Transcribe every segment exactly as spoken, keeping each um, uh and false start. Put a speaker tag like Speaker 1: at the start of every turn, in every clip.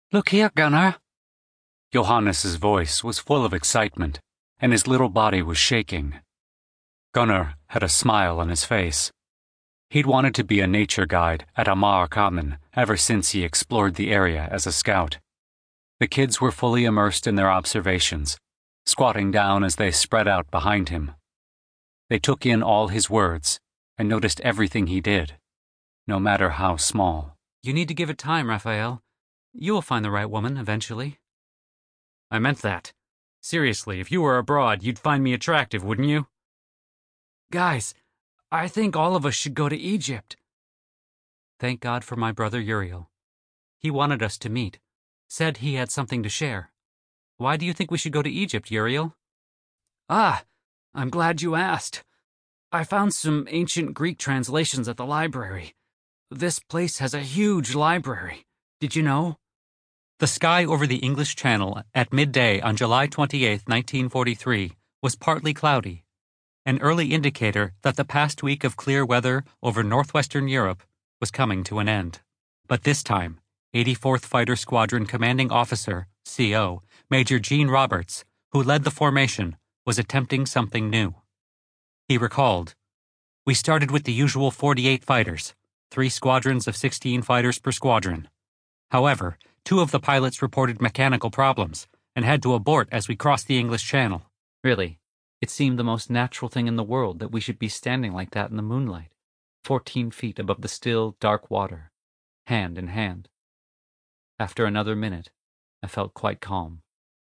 Speaker 1: Look here, Gunnar. Johannes's voice was full of excitement, and his little body was shaking. Gunnar had a smile on his face. He'd wanted to be a nature guide at Amar Common ever since he explored the area as a scout. The kids were fully immersed in their observations, squatting down as they spread out behind him. They took in all his words and noticed everything he did, no matter how small.
Speaker 2: You need to give it time, Raphael. You will find the right woman eventually. I meant that. Seriously, if you were abroad, you'd find me attractive, wouldn't you? Guys, I think all of us should go to Egypt. Thank God for my brother Uriel. He wanted us to meet, said he had something to share. Why do you think we should go to Egypt, Uriel? Ah, I'm glad you asked. I found some ancient Greek translations at the library. This place has a huge library. Did you know? The sky over the English Channel at midday on July twenty-eighth, nineteen forty-three, was partly cloudy, an early indicator that the past week of clear weather over northwestern Europe was coming to an end. But this time, eighty-fourth Fighter Squadron Commanding Officer, C O, Major Gene Roberts, who led the formation, was attempting something new. He recalled, "We started with the usual forty-eight fighters, three squadrons of sixteen fighters per squadron. However, two of the pilots reported mechanical problems and had to abort as we crossed the English Channel." Really, it seemed the most natural thing in the world that we should be standing like that in the moonlight, fourteen feet above the still, dark water, hand in hand. After another minute, I felt quite calm.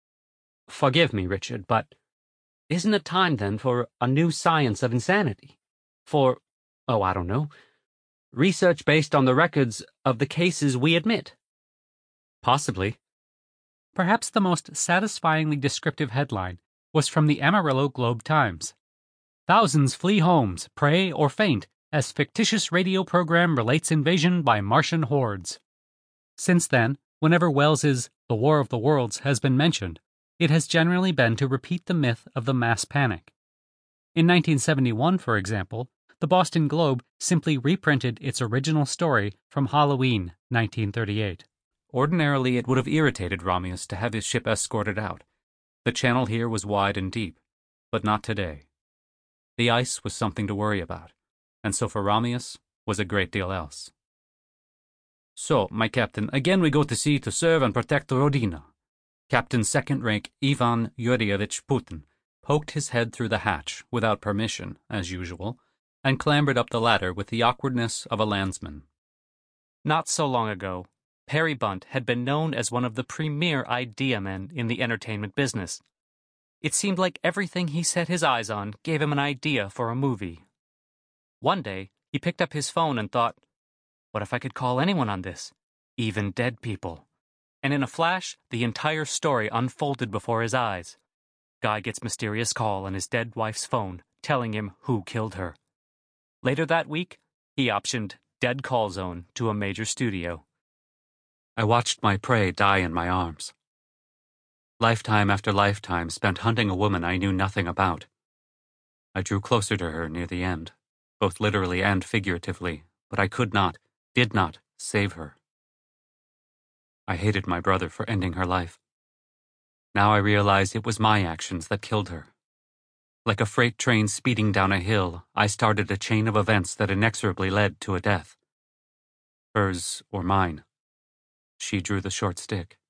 Speaker 2: Forgive me, Richard, but isn't it time then for a new science of insanity? For, oh, I don't know, research based on the records of the cases we admit? Possibly. Perhaps the most satisfyingly descriptive headline was from the Amarillo Globe-Times. Thousands flee homes, pray, or faint as fictitious radio program relates invasion by Martian hordes. Since then, whenever Wells's The War of the Worlds has been mentioned, it has generally been to repeat the myth of the mass panic. In nineteen seventy-one, for example, the Boston Globe simply reprinted its original story from Halloween, nineteen thirty-eight. Ordinarily, it would have irritated Romeus to have his ship escorted out. The channel here was wide and deep, but not today. The ice was something to worry about, and so for Romeus was a great deal else. So, my captain, again we go to sea to serve and protect Rodina. Captain Second Rank Ivan Yurievich Putin poked his head through the hatch, without permission, as usual, and clambered up the ladder with the awkwardness of a landsman. Not so long ago, Perry Bunt had been known as one of the premier idea men in the entertainment business. It seemed like everything he set his eyes on gave him an idea for a movie. One day, he picked up his phone and thought, what if I could call anyone on this? Even dead people. And in a flash, the entire story unfolded before his eyes. Guy gets mysterious call on his dead wife's phone, telling him who killed her. Later that week, he optioned Dead Call Zone to a major studio. I watched my prey die in my arms. Lifetime after lifetime spent hunting a woman I knew nothing about. I drew closer to her near the end, both literally and figuratively, but I could not, did not, save her. I hated my brother for ending her life. Now I realize it was my actions that killed her. Like a freight train speeding down a hill, I started a chain of events that inexorably led to a death. Hers or mine. She drew the short stick.